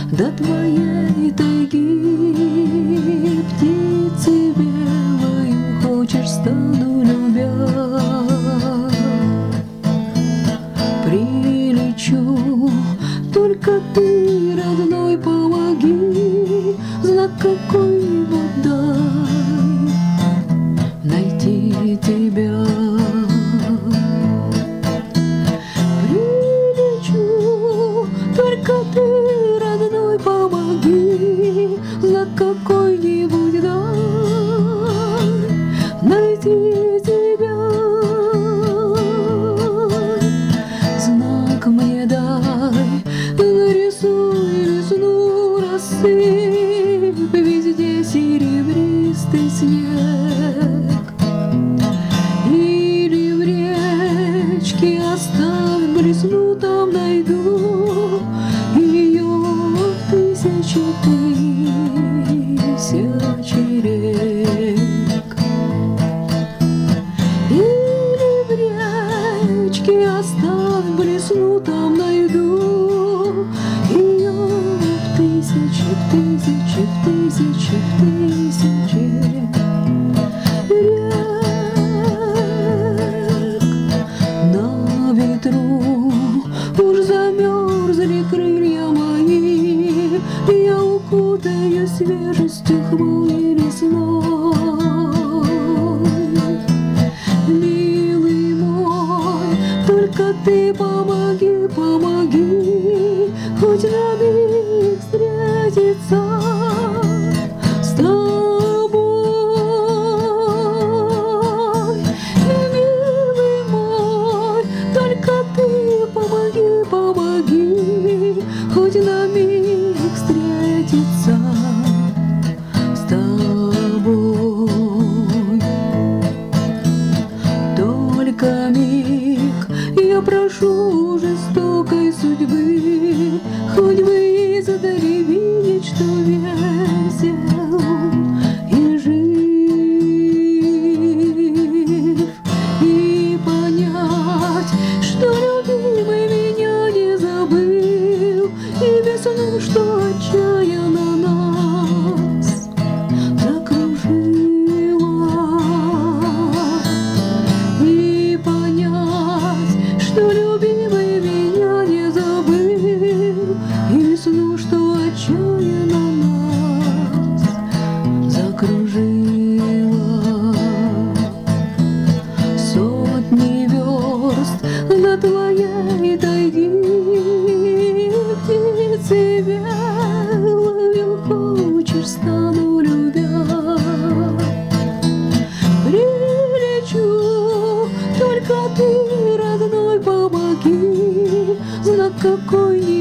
до твоей тайги. Птицы белою хочешь, стану любя. Прилечу, только ты, родной, помоги, знак какой-нибудь дай найти тебя. Прилечу, только ты, родной, помоги, знак какой-нибудь дай найти тебя. Знак мне дай, нарисуй весну, рассыпь везде серебристый снег. Или в речке оставь, блесну, там найду ее в тысячи рек. Или в речке оставь, блесну, там найду ее в тысячи рек. На ветру уж замерзли крылья мои, я укутаю свежестью хвои лесной. Милый мой, только ты помоги, помоги, хоть на миг встретиться с тобой. Милый мой, только ты помоги, помоги, хоть на миг встретиться с тобой. Только миг я прошу жестокой судьбы, хоть бы издали видеть, что весел и жив, и понять, что любимый меня не забыл, и весну, что отчаянно нас закружила, и понять, что любимый меня не забыл, и весну, что отчаянно нас закружила. Сотни верст до твоей тайги, птицы белою хочешь, стану любя. Прилечу, только ты, родной, помоги, знак какой